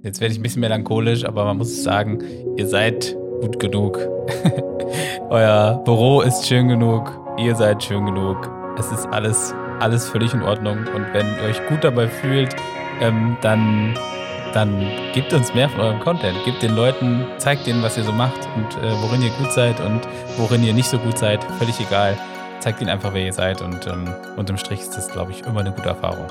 Jetzt werde ich ein bisschen melancholisch, aber man muss sagen, ihr seid gut genug. Euer Büro ist schön genug, ihr seid schön genug. Es ist alles völlig in Ordnung. Und wenn ihr euch gut dabei fühlt, dann gebt uns mehr von eurem Content. Gebt den Leuten, zeigt denen, was ihr so macht und worin ihr gut seid und worin ihr nicht so gut seid. Völlig egal. Zeigt ihnen einfach, wer ihr seid. Und unterm Strich ist das, glaube ich, immer eine gute Erfahrung.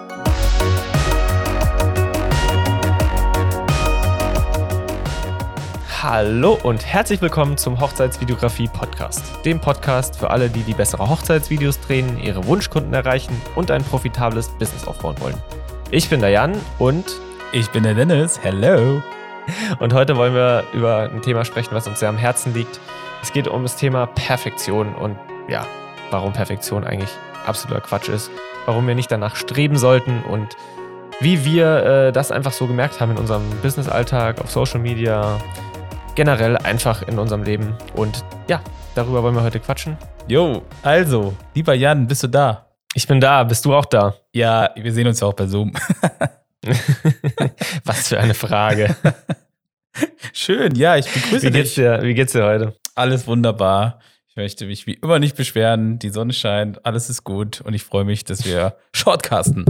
Hallo und herzlich willkommen zum Hochzeitsvideografie-Podcast. Dem Podcast für alle, die bessere Hochzeitsvideos drehen, ihre Wunschkunden erreichen und ein profitables Business aufbauen wollen. Ich bin der Jan und ich bin der Dennis. Hello. Und heute wollen wir über ein Thema sprechen, was uns sehr am Herzen liegt. Es geht um das Thema Perfektion und ja, warum Perfektion eigentlich absoluter Quatsch ist, warum wir nicht danach streben sollten und wie wir das einfach so gemerkt haben in unserem Business-Alltag, auf Social Media, generell einfach in unserem Leben. Und ja, darüber wollen wir heute quatschen. Jo, also, lieber Jan, bist du da? Ich bin da, bist du auch da? Ja, wir sehen uns ja auch bei Zoom. Was für eine Frage. Schön, ja, ich begrüße dich. Wie geht's dir heute? Alles wunderbar. Ich möchte mich wie immer nicht beschweren. Die Sonne scheint, alles ist gut und ich freue mich, dass wir shortcasten.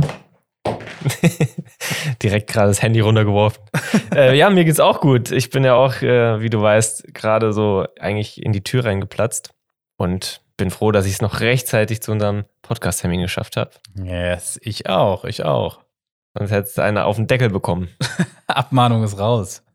Direkt gerade das Handy runtergeworfen. Ja, mir geht's auch gut. Ich bin ja auch, wie du weißt, gerade so eigentlich in die Tür reingeplatzt und bin froh, dass ich es noch rechtzeitig zu unserem Podcast-Termin geschafft habe. Yes, ich auch. Sonst hättest du eine auf den Deckel bekommen. Abmahnung ist raus.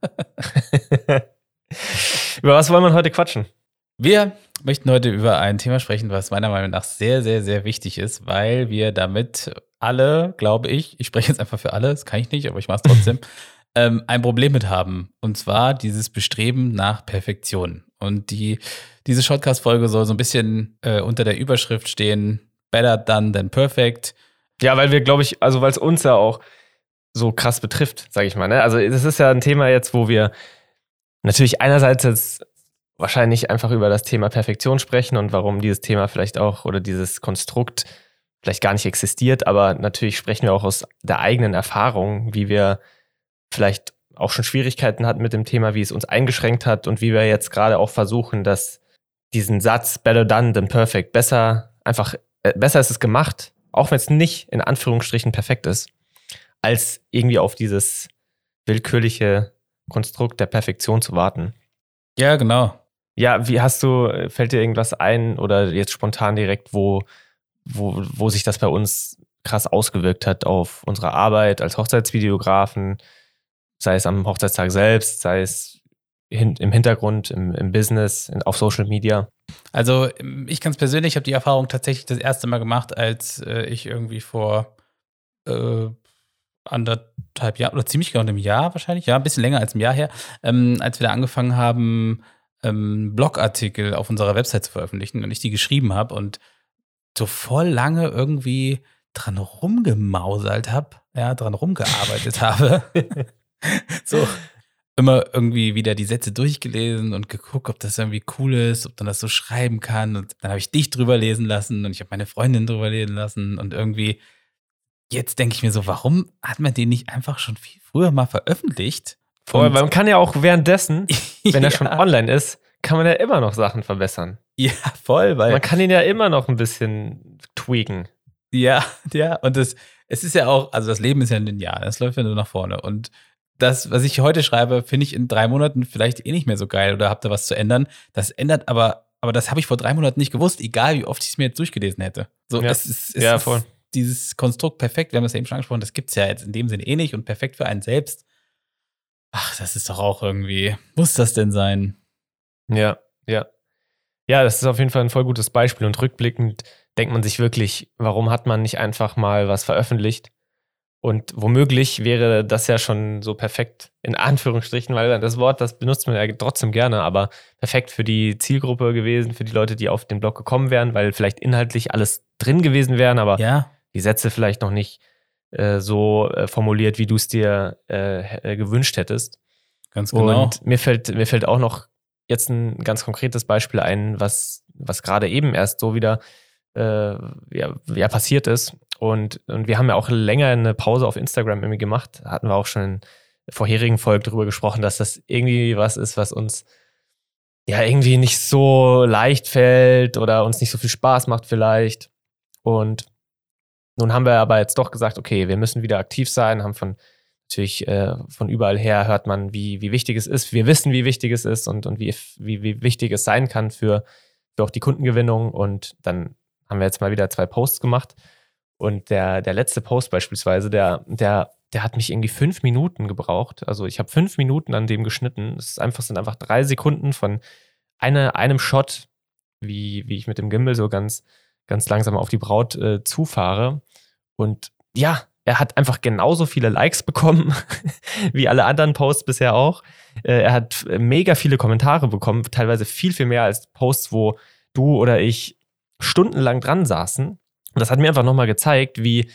Über was wollen wir heute quatschen? Wir möchten heute über ein Thema sprechen, was meiner Meinung nach sehr, sehr, sehr wichtig ist, weil wir damit alle, glaube ich spreche jetzt einfach für alle, das kann ich nicht, aber ich mache es trotzdem, ein Problem mit haben. Und zwar dieses Bestreben nach Perfektion. Und diese Shortcast-Folge soll so ein bisschen unter der Überschrift stehen, Better Done Than Perfect. Ja, weil wir, glaube ich, also weil es uns ja auch so krass betrifft, sage ich mal. Ne? Also das ist ja ein Thema jetzt, wo wir natürlich einerseits jetzt wahrscheinlich einfach über das Thema Perfektion sprechen und warum dieses Thema vielleicht auch oder dieses Konstrukt vielleicht gar nicht existiert, aber natürlich sprechen wir auch aus der eigenen Erfahrung, wie wir vielleicht auch schon Schwierigkeiten hatten mit dem Thema, wie es uns eingeschränkt hat und wie wir jetzt gerade auch versuchen, dass diesen Satz Better Done Than Perfect besser ist es gemacht, auch wenn es nicht in Anführungsstrichen perfekt ist, als irgendwie auf dieses willkürliche Konstrukt der Perfektion zu warten. Ja, genau. Ja, fällt dir irgendwas ein oder jetzt spontan direkt, wo sich das bei uns krass ausgewirkt hat auf unsere Arbeit als Hochzeitsvideografen, sei es am Hochzeitstag selbst, sei es im Hintergrund, im Business, auf Social Media? Also ich ganz persönlich habe die Erfahrung tatsächlich das erste Mal gemacht, als ich irgendwie vor anderthalb Jahren oder ziemlich genau einem Jahr wahrscheinlich, ja, ein bisschen länger als ein Jahr her, als wir da angefangen haben, Blogartikel auf unserer Website zu veröffentlichen und ich die geschrieben habe und so voll lange irgendwie dran rumgemausert habe, ja, dran rumgearbeitet habe. So immer irgendwie wieder die Sätze durchgelesen und geguckt, ob das irgendwie cool ist, ob man das so schreiben kann. Und dann habe ich dich drüber lesen lassen und ich habe meine Freundin drüber lesen lassen und irgendwie jetzt denke ich mir so, warum hat man den nicht einfach schon viel früher mal veröffentlicht? Voll, weil man kann ja auch währenddessen, wenn er schon online ist, kann man ja immer noch Sachen verbessern. Ja, voll, weil man kann ihn ja immer noch ein bisschen tweaken. Ja, und es ist ja auch, also das Leben ist ja linear, das läuft ja nur nach vorne und das, was ich heute schreibe, finde ich in 3 Monaten vielleicht nicht mehr so geil oder habt ihr was zu ändern. Das ändert aber das habe ich vor 3 Monaten nicht gewusst, egal wie oft ich es mir jetzt durchgelesen hätte. So, ja. Es ist dieses Konstrukt perfekt, wir haben das ja eben schon angesprochen, das gibt es ja jetzt in dem Sinne eh nicht und perfekt für einen selbst. Ach, das ist doch auch irgendwie, muss das denn sein? Ja. Ja, das ist auf jeden Fall ein voll gutes Beispiel und rückblickend denkt man sich wirklich, warum hat man nicht einfach mal was veröffentlicht? Und womöglich wäre das ja schon so perfekt, in Anführungsstrichen, weil das Wort, das benutzt man ja trotzdem gerne, aber perfekt für die Zielgruppe gewesen, für die Leute, die auf den Blog gekommen wären, weil vielleicht inhaltlich alles drin gewesen wären, aber die Sätze vielleicht noch nicht so formuliert, wie du es dir gewünscht hättest. Ganz genau. Und mir fällt auch noch jetzt ein ganz konkretes Beispiel ein, was gerade eben erst so wieder passiert ist. Und wir haben ja auch länger eine Pause auf Instagram irgendwie gemacht. Hatten wir auch schon vorherigen Folge drüber gesprochen, dass das irgendwie was ist, was uns ja irgendwie nicht so leicht fällt oder uns nicht so viel Spaß macht vielleicht. Und nun haben wir aber jetzt doch gesagt, okay, wir müssen wieder aktiv sein, haben natürlich von überall her hört man, wie wichtig es ist. Wir wissen, wie wichtig es ist und wie wichtig es sein kann für auch die Kundengewinnung. Und dann haben wir jetzt mal wieder 2 Posts gemacht. Und der letzte Post beispielsweise, der hat mich irgendwie 5 Minuten gebraucht. Also ich habe 5 Minuten an dem geschnitten. Sind einfach 3 Sekunden von einem Shot, wie ich mit dem Gimbal so ganz, ganz langsam auf die Braut zufahre. Und ja, er hat einfach genauso viele Likes bekommen, wie alle anderen Posts bisher auch. Er hat mega viele Kommentare bekommen, teilweise viel, viel mehr als Posts, wo du oder ich stundenlang dran saßen. Und das hat mir einfach nochmal gezeigt, wie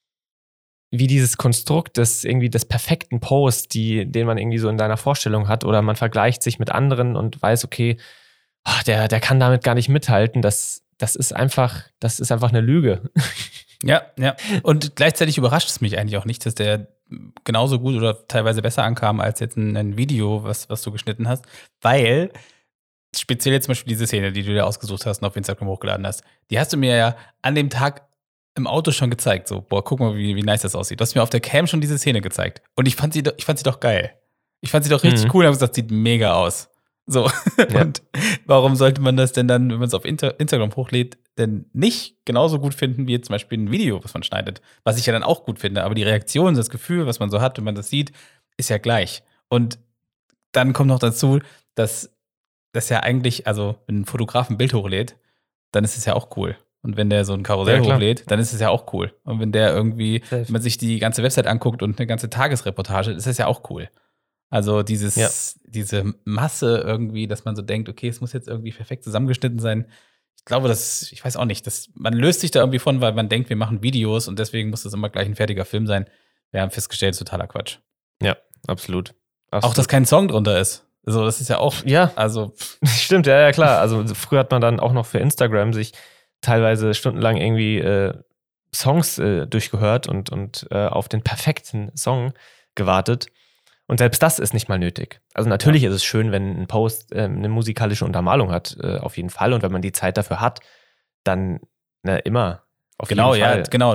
dieses Konstrukt des perfekten Posts, den man irgendwie so in deiner Vorstellung hat, oder man vergleicht sich mit anderen und weiß, okay, der kann damit gar nicht mithalten. Das ist einfach eine Lüge. Ja. Und gleichzeitig überrascht es mich eigentlich auch nicht, dass der genauso gut oder teilweise besser ankam als jetzt ein Video, was du geschnitten hast, weil speziell jetzt zum Beispiel diese Szene, die du dir ausgesucht hast und auf Instagram hochgeladen hast, die hast du mir ja an dem Tag im Auto schon gezeigt. So, boah, guck mal, wie nice das aussieht. Du hast mir auf der Cam schon diese Szene gezeigt. Und ich fand sie doch geil. Ich fand sie doch richtig cool und habe gesagt, sieht mega aus. So. Ja. Und warum sollte man das denn dann, wenn man es auf Instagram hochlädt, denn nicht genauso gut finden wie jetzt zum Beispiel ein Video, was man schneidet? Was ich ja dann auch gut finde. Aber die Reaktion, das Gefühl, was man so hat, wenn man das sieht, ist ja gleich. Und dann kommt noch dazu, dass das ja eigentlich, also wenn ein Fotograf ein Bild hochlädt, dann ist es ja auch cool. Und wenn der so ein Karussell hochlädt, dann ist es ja auch cool. Und wenn der irgendwie, wenn man sich die ganze Website anguckt und eine ganze Tagesreportage, ist das ja auch cool. Also diese Masse irgendwie, dass man so denkt, okay, es muss jetzt irgendwie perfekt zusammengeschnitten sein. Ich glaube, ich weiß auch nicht, man löst sich da irgendwie von, weil man denkt, wir machen Videos und deswegen muss das immer gleich ein fertiger Film sein. Wir haben festgestellt, totaler Quatsch. Ja, absolut. Auch, dass kein Song drunter ist. Also, das ist ja auch, Stimmt, ja, klar. Also, früher hat man dann auch noch für Instagram sich teilweise stundenlang irgendwie Songs durchgehört und auf den perfekten Song gewartet. Und selbst das ist nicht mal nötig. Also natürlich ist es schön, wenn ein Post eine musikalische Untermalung hat, auf jeden Fall. Und wenn man die Zeit dafür hat, dann immer auf jeden Fall. Ja, genau.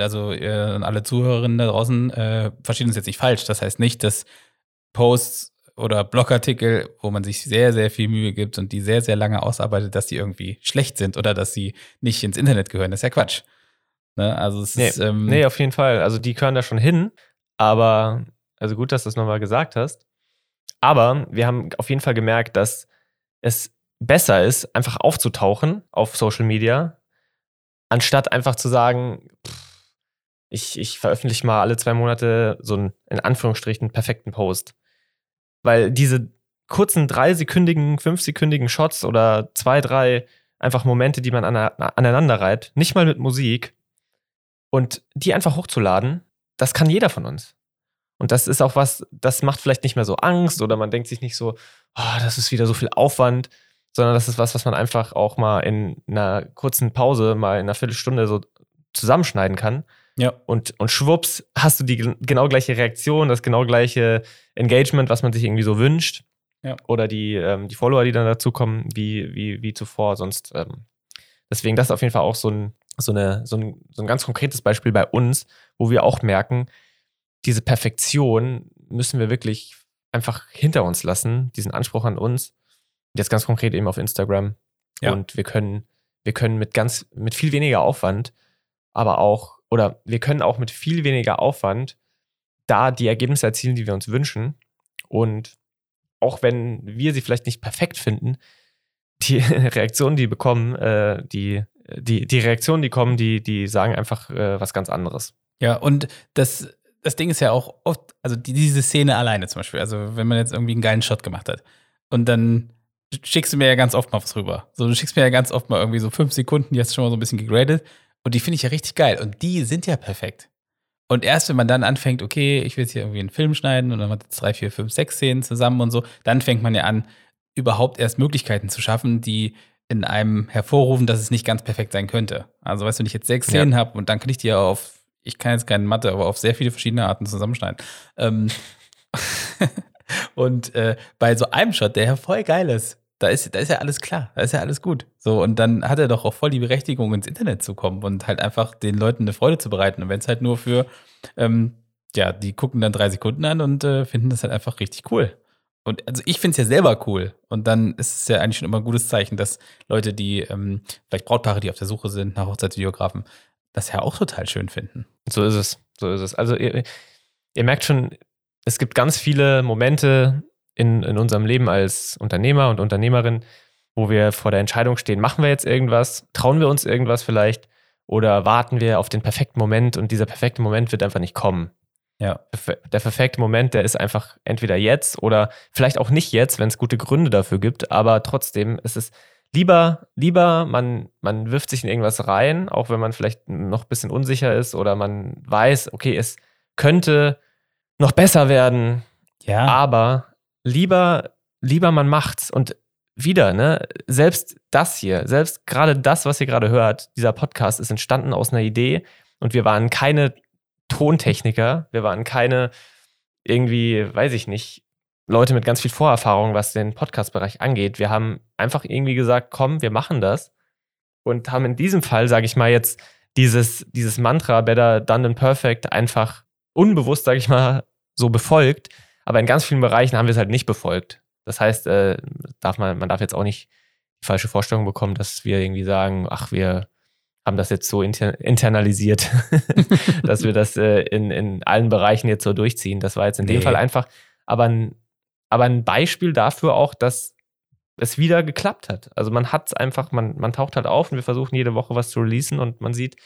Alle Zuhörerinnen da draußen verstehen uns jetzt nicht falsch. Das heißt nicht, dass Posts oder Blogartikel, wo man sich sehr, sehr viel Mühe gibt und die sehr, sehr lange ausarbeitet, dass die irgendwie schlecht sind oder dass sie nicht ins Internet gehören. Das ist ja Quatsch. Ne? Also es ist nee, auf jeden Fall. Also die gehören da schon hin, aber also gut, dass du es nochmal gesagt hast. Aber wir haben auf jeden Fall gemerkt, dass es besser ist, einfach aufzutauchen auf Social Media, anstatt einfach zu sagen, ich veröffentliche mal alle 2 Monate so einen, in Anführungsstrichen, perfekten Post. Weil diese kurzen 3-sekündigen, 5-sekündigen Shots oder 2, 3 einfach Momente, die man aneinander reiht, nicht mal mit Musik, und die einfach hochzuladen, das kann jeder von uns. Und das ist auch was, das macht vielleicht nicht mehr so Angst oder man denkt sich nicht so, das ist wieder so viel Aufwand, sondern das ist was man einfach auch mal in einer kurzen Pause, mal in einer Viertelstunde so zusammenschneiden kann. Ja. Und schwupps, hast du die genau gleiche Reaktion, das genau gleiche Engagement, was man sich irgendwie so wünscht. Ja. Oder die Follower, die dann dazukommen, wie zuvor. Sonst, deswegen, das ist auf jeden Fall auch so ein ganz konkretes Beispiel bei uns, wo wir auch merken, diese Perfektion müssen wir wirklich einfach hinter uns lassen, diesen Anspruch an uns. Jetzt ganz konkret eben auf Instagram. Ja. Und wir können mit viel weniger Aufwand, wir können auch mit viel weniger Aufwand da die Ergebnisse erzielen, die wir uns wünschen. Und auch wenn wir sie vielleicht nicht perfekt finden, die Reaktionen, die bekommen, die Reaktionen, die kommen, die sagen einfach was ganz anderes. Ja, und das Ding ist ja auch oft, also diese Szene alleine zum Beispiel, also wenn man jetzt irgendwie einen geilen Shot gemacht hat und dann schickst du mir ja ganz oft mal was rüber. So, du schickst mir ja ganz oft mal irgendwie so 5 Sekunden, die hast du schon mal so ein bisschen gegradet und die finde ich ja richtig geil und die sind ja perfekt. Und erst wenn man dann anfängt, okay, ich will jetzt hier irgendwie einen Film schneiden und dann hat es 3, 4, 5, 6 Szenen zusammen und so, dann fängt man ja an, überhaupt erst Möglichkeiten zu schaffen, die in einem hervorrufen, dass es nicht ganz perfekt sein könnte. Also weißt du, wenn ich jetzt 6 Szenen habe und dann kann ich die ja ich kann jetzt keine Mathe, aber auf sehr viele verschiedene Arten zusammenschneiden. Und bei so einem Shot, der ja voll geil ist, da ist ja alles klar, da ist ja alles gut. So, und dann hat er doch auch voll die Berechtigung, ins Internet zu kommen und halt einfach den Leuten eine Freude zu bereiten. Und wenn es halt nur für, die gucken dann 3 Sekunden an und finden das halt einfach richtig cool. Und also ich finde es ja selber cool. Und dann ist es ja eigentlich schon immer ein gutes Zeichen, dass Leute, die vielleicht Brautpaare, die auf der Suche sind nach Hochzeitsvideografen, das ja auch total schön finden. So ist es. Also ihr merkt schon, es gibt ganz viele Momente in unserem Leben als Unternehmer und Unternehmerin, wo wir vor der Entscheidung stehen, machen wir jetzt irgendwas, trauen wir uns irgendwas vielleicht oder warten wir auf den perfekten Moment und dieser perfekte Moment wird einfach nicht kommen. Ja. Der perfekte Moment, der ist einfach entweder jetzt oder vielleicht auch nicht jetzt, wenn es gute Gründe dafür gibt, aber trotzdem ist es lieber man wirft sich in irgendwas rein, auch wenn man vielleicht noch ein bisschen unsicher ist oder man weiß, okay, es könnte noch besser werden, aber lieber man macht's. Und wieder, ne, selbst gerade das, was ihr gerade hört, dieser Podcast ist entstanden aus einer Idee und wir waren keine Tontechniker, wir waren keine irgendwie, weiß ich nicht, Leute mit ganz viel Vorerfahrung, was den Podcast-Bereich angeht. Wir haben einfach irgendwie gesagt, komm, wir machen das und haben in diesem Fall, sage ich mal jetzt, dieses Mantra Better Done Than Perfect einfach unbewusst, sage ich mal, so befolgt. Aber in ganz vielen Bereichen haben wir es halt nicht befolgt. Das heißt, man darf jetzt auch nicht die falsche Vorstellung bekommen, dass wir irgendwie sagen, ach, wir haben das jetzt so internalisiert, dass wir das in allen Bereichen jetzt so durchziehen. Das war jetzt in dem Fall einfach, aber ein Beispiel dafür auch, dass es wieder geklappt hat. Also man hat es einfach, man taucht halt auf und wir versuchen jede Woche was zu releasen und man sieht,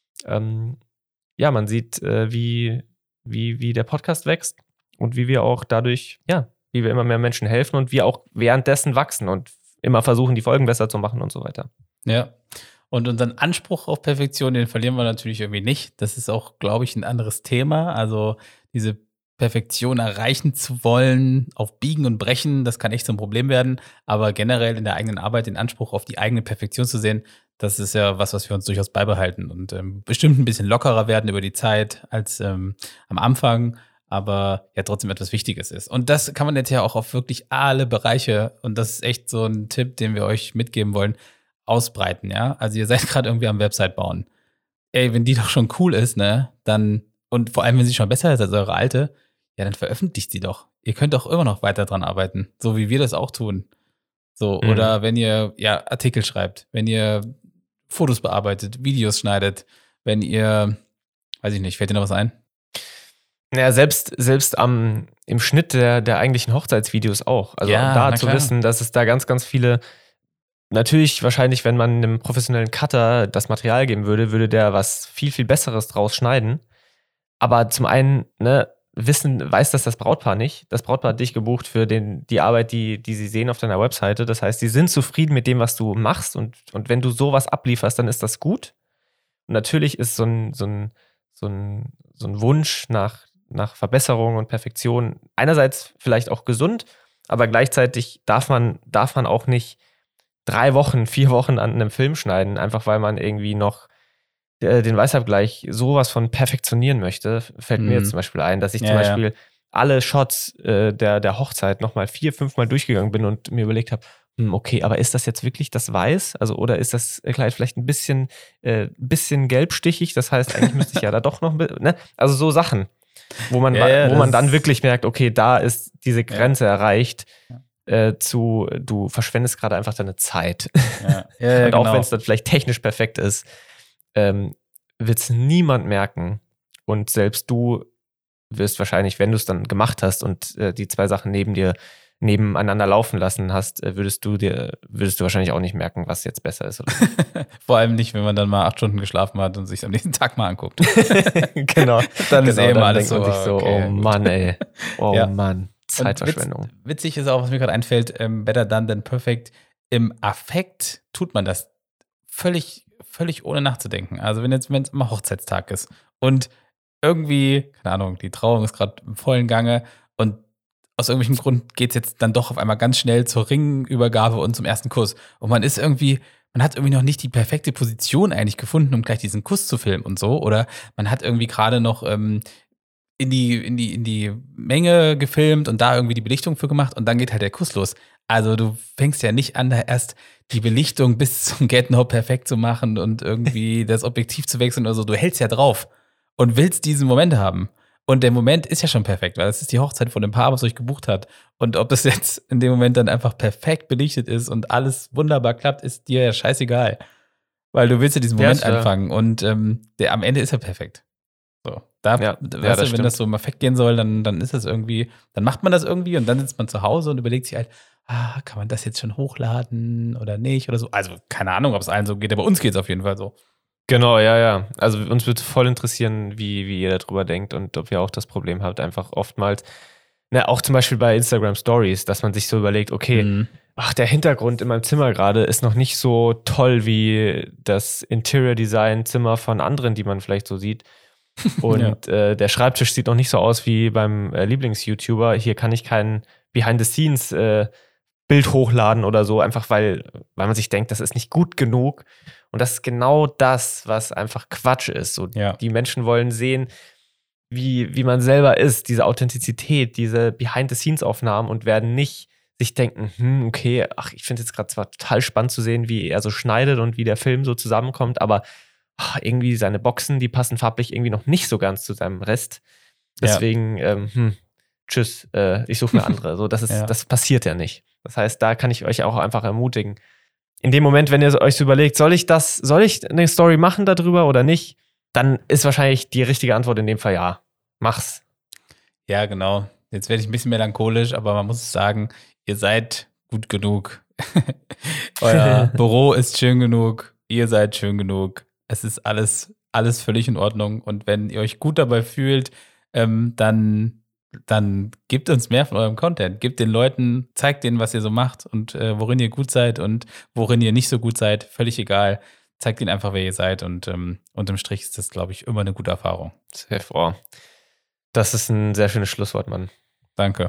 wie der Podcast wächst und wie wir auch dadurch, wie wir immer mehr Menschen helfen und wir auch währenddessen wachsen und immer versuchen, die Folgen besser zu machen und so weiter. Ja. Und unseren Anspruch auf Perfektion, den verlieren wir natürlich irgendwie nicht. Das ist auch, glaube ich, ein anderes Thema. Also diese Perfektion erreichen zu wollen, auf Biegen und Brechen, das kann echt so ein Problem werden. Aber generell in der eigenen Arbeit den Anspruch auf die eigene Perfektion zu sehen, das ist ja was wir uns durchaus beibehalten und bestimmt ein bisschen lockerer werden über die Zeit als am Anfang, aber ja trotzdem etwas Wichtiges ist. Und das kann man jetzt ja auch auf wirklich alle Bereiche, und das ist echt so ein Tipp, den wir euch mitgeben wollen, ausbreiten, ja. Also ihr seid gerade irgendwie am Website bauen. Ey, wenn die doch schon cool ist, ne, dann, und vor allem, wenn sie schon besser ist als eure alte, ja, dann veröffentlicht sie doch. Ihr könnt doch immer noch weiter dran arbeiten, so wie wir das auch tun. So, oder wenn ihr Artikel schreibt, wenn ihr Fotos bearbeitet, Videos schneidet, wenn ihr, weiß ich nicht, fällt dir noch was ein? Naja, selbst im Schnitt der eigentlichen Hochzeitsvideos auch. Also da zu wissen, dass es da ganz, ganz viele, natürlich wahrscheinlich, wenn man einem professionellen Cutter das Material geben würde der was viel, viel Besseres draus schneiden. Aber zum einen, ne, weiß das Brautpaar nicht. Das Brautpaar hat dich gebucht für die Arbeit, die sie sehen auf deiner Webseite. Das heißt, sie sind zufrieden mit dem, was du machst und wenn du sowas ablieferst, dann ist das gut. Und natürlich ist so ein Wunsch nach Verbesserung und Perfektion einerseits vielleicht auch gesund, aber gleichzeitig darf man auch nicht 3 Wochen, 4 Wochen an einem Film schneiden, einfach weil man irgendwie noch den Weißabgleich sowas von perfektionieren möchte. Fällt mir jetzt zum Beispiel ein, dass ich zum Beispiel alle Shots der Hochzeit nochmal 4, 5 Mal durchgegangen bin und mir überlegt habe, okay, aber ist das jetzt wirklich das Weiß? Also, oder ist das Kleid vielleicht ein bisschen gelbstichig? Das heißt, eigentlich müsste ich ja da doch noch, ne? Also so Sachen, wo man dann wirklich merkt, okay, da ist diese Grenze erreicht. Du verschwendest gerade einfach deine Zeit. Und auch wenn es dann vielleicht technisch perfekt ist, wird es niemand merken. Und selbst du wirst wahrscheinlich, wenn du es dann gemacht hast und die 2 Sachen nebeneinander laufen lassen hast, würdest du wahrscheinlich auch nicht merken, was jetzt besser ist. Oder? Vor allem nicht, wenn man dann mal 8 Stunden geschlafen hat und sich am nächsten Tag mal anguckt. Genau. Dann ist immer alles so. Sich so, okay. Oh Mann, ey. Oh Mann. Zeitverschwendung. Witzig ist auch, was mir gerade einfällt, Better Done Than Perfect. Im Affekt tut man das völlig ohne nachzudenken. Also wenn es immer Hochzeitstag ist und irgendwie, keine Ahnung, die Trauung ist gerade im vollen Gange und aus irgendwelchem Grund geht es jetzt dann doch auf einmal ganz schnell zur Ringübergabe und zum ersten Kuss. Und man hat irgendwie noch nicht die perfekte Position eigentlich gefunden, um gleich diesen Kuss zu filmen und so. Oder man hat irgendwie gerade noch in die Menge gefilmt und da irgendwie die Belichtung für gemacht und dann geht halt der Kuss los. Also du fängst ja nicht an, da erst die Belichtung bis zum Get-No perfekt zu machen und irgendwie das Objektiv zu wechseln oder so. Du hältst ja drauf und willst diesen Moment haben. Und der Moment ist ja schon perfekt, weil es ist die Hochzeit von dem Paar, was euch gebucht hat. Und ob das jetzt in dem Moment dann einfach perfekt belichtet ist und alles wunderbar klappt, ist dir ja scheißegal. Weil du willst ja diesen Moment anfangen und am Ende ist er perfekt. So, weißt du, wenn das so perfekt gehen soll, dann ist das irgendwie, dann macht man das irgendwie und dann sitzt man zu Hause und überlegt sich halt, kann man das jetzt schon hochladen oder nicht oder so. Also keine Ahnung, ob es allen so geht, aber uns geht es auf jeden Fall so. Genau, ja. Also uns würde voll interessieren, wie ihr darüber denkt und ob ihr auch das Problem habt, einfach oftmals, auch zum Beispiel bei Instagram Stories, dass man sich so überlegt, okay, der Hintergrund in meinem Zimmer gerade ist noch nicht so toll wie das Interior Design Zimmer von anderen, die man vielleicht so sieht. Und der Schreibtisch sieht noch nicht so aus wie beim Lieblings-YouTuber. Hier kann ich kein Behind-the-Scenes Bild hochladen oder so, einfach weil man sich denkt, das ist nicht gut genug. Und das ist genau das, was einfach Quatsch ist. So, die Menschen wollen sehen, wie man selber ist, diese Authentizität, diese Behind-the-Scenes-Aufnahmen und werden nicht sich denken, okay, ich finde es jetzt gerade zwar total spannend zu sehen, wie er so schneidet und wie der Film so zusammenkommt, aber irgendwie seine Boxen, die passen farblich irgendwie noch nicht so ganz zu seinem Rest. Deswegen, tschüss, ich suche mir andere. So, das passiert ja nicht. Das heißt, da kann ich euch auch einfach ermutigen. In dem Moment, wenn ihr euch so überlegt, soll ich eine Story machen darüber oder nicht, dann ist wahrscheinlich die richtige Antwort in dem Fall ja. Mach's. Ja, genau. Jetzt werde ich ein bisschen melancholisch, aber man muss sagen, ihr seid gut genug. Euer Büro ist schön genug. Ihr seid schön genug. Es ist alles völlig in Ordnung. Und wenn ihr euch gut dabei fühlt, dann gebt uns mehr von eurem Content. Gebt den Leuten, zeigt denen, was ihr so macht und worin ihr gut seid und worin ihr nicht so gut seid. Völlig egal. Zeigt ihnen einfach, wer ihr seid. Und unterm Strich ist das, glaube ich, immer eine gute Erfahrung. Safe. Das ist ein sehr schönes Schlusswort, Mann. Danke.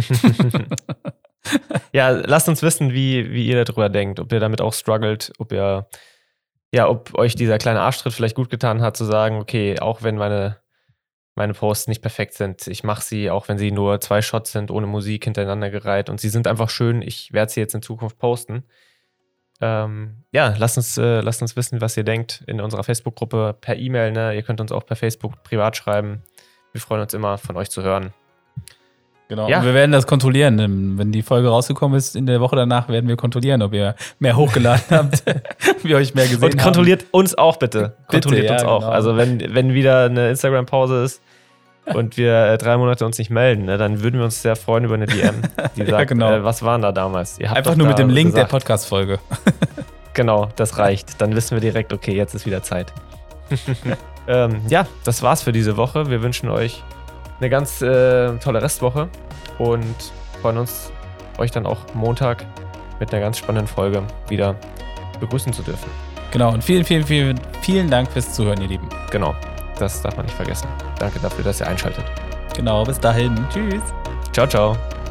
Ja, lasst uns wissen, wie ihr darüber denkt. Ob ihr damit auch struggelt, ob euch dieser kleine Arschtritt vielleicht gut getan hat, zu sagen, okay, auch wenn meine Posts nicht perfekt sind, ich mache sie, auch wenn sie nur 2 Shots sind, ohne Musik hintereinander gereiht und sie sind einfach schön, ich werde sie jetzt in Zukunft posten. Lasst uns wissen, was ihr denkt in unserer Facebook-Gruppe per E-Mail, ne? Ihr könnt uns auch per Facebook privat schreiben. Wir freuen uns immer, von euch zu hören. Genau, und wir werden das kontrollieren. Wenn die Folge rausgekommen ist, in der Woche danach werden wir kontrollieren, ob ihr mehr hochgeladen habt, wir euch mehr gesehen haben. Und kontrolliert uns auch bitte. Kontrolliert uns auch. Genau. Also wenn wieder eine Instagram-Pause ist und wir 3 Monate uns nicht melden, ne, dann würden wir uns sehr freuen über eine DM, die sagt, was waren da damals? Ihr habt einfach nur mit dem Link der Podcast-Folge. Genau, das reicht. Dann wissen wir direkt, okay, jetzt ist wieder Zeit. Das war's für diese Woche. Wir wünschen euch eine ganz tolle Restwoche und freuen uns, euch dann auch Montag mit einer ganz spannenden Folge wieder begrüßen zu dürfen. Genau, und vielen, vielen, vielen, vielen Dank fürs Zuhören, ihr Lieben. Genau, das darf man nicht vergessen. Danke dafür, dass ihr einschaltet. Genau, bis dahin. Tschüss. Ciao, ciao.